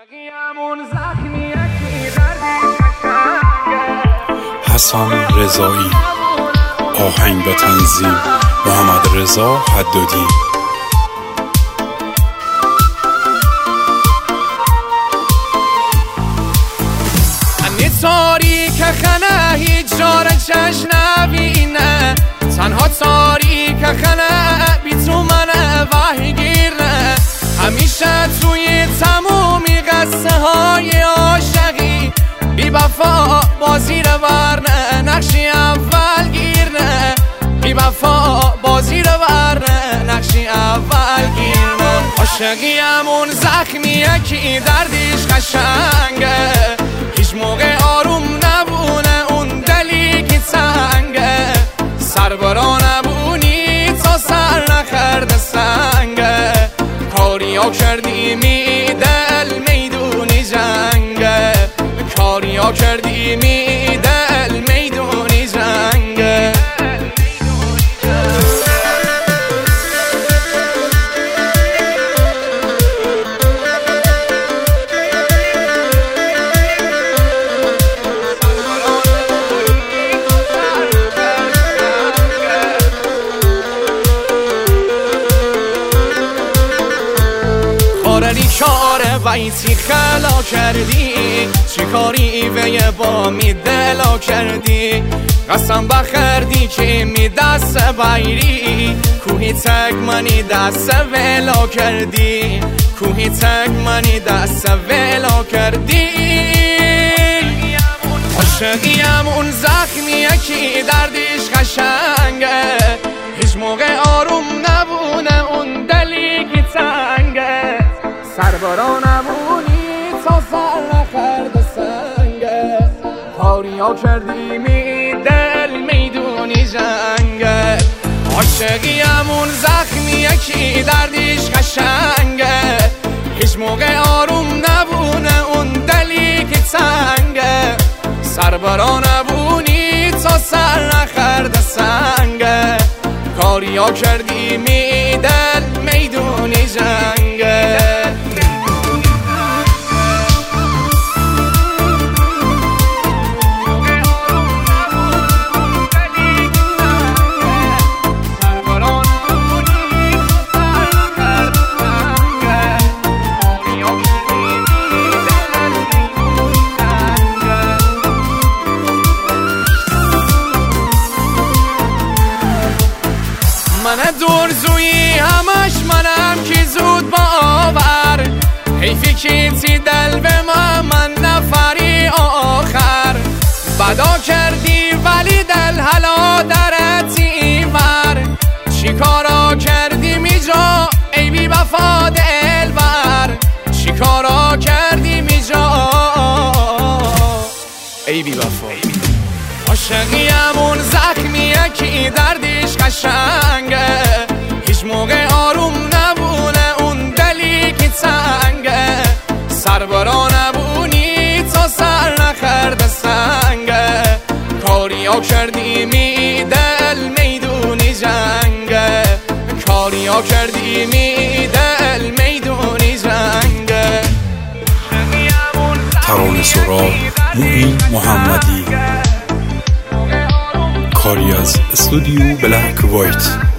حسن رضایی، آهنگ و تنظیم محمد رضا حدادی. تاریک خنه هیچ جار چشم نبینه، تنها تاریک خنه بی تو منه وحی گیرنه. همیشه توی تمومی قصه های عاشقی بی وفا بازی رو برنه، نقشی اول گیرنه. بی وفا بازی رو برنه، نقشی اول گیرنه. عاشقی همون زخمیه که دردش قشنگه، هیچ موقع آروم نبونه اون دلی که تنگه. سربرا نبونی تا سر نخرده سنگه، کاریا کردی می دل میدونی جنگه. کاریا کردی می دل میدونی جنگه. کاره ویتی خلا کردی، چی کاری وی با می دلا کردی. قسم بخردی که می دست بایری، کوهی تک منی دست ولا کردی. کوهی تک منی دست ولا کردی. عاشقی همون زخمیه که دردش قشنگه، هیچ موقع آروم نبونه اون دلی که تنگه. سربرا نمونی تا سر نخرده سنگه، کاریا کردی می دل میدونی جنگه. عاشقی همون زخمیه که دردش قشنگه، هیچ موقع آروم نبونه اون دلی که تنگه. سربرا نبونی تا سر نخرده سنگه، کاریا کردی می دل میدونی جنگه. من دورزویی همش منم که زود باور، حیفی که تی دل به من نفری آخر. بدا کردی ولی دل حالا درتی ور، چی کارا کردی میجا ای بی وفا دل بر. چی کارا کردی میجا ای بی وفا. عاشقی همون زخمیه که دردش قشنگه، هیچ موقع آروم نبونه اون دلی که تنگه. سربرا نبونی تا سر نخرده سنگه، کاریا کردی می دل میدونی جنگه. کاریا کردی می دل میدونی جنگه. ترانه سرا معین محمدی، کاری از استودیو بلک وایت.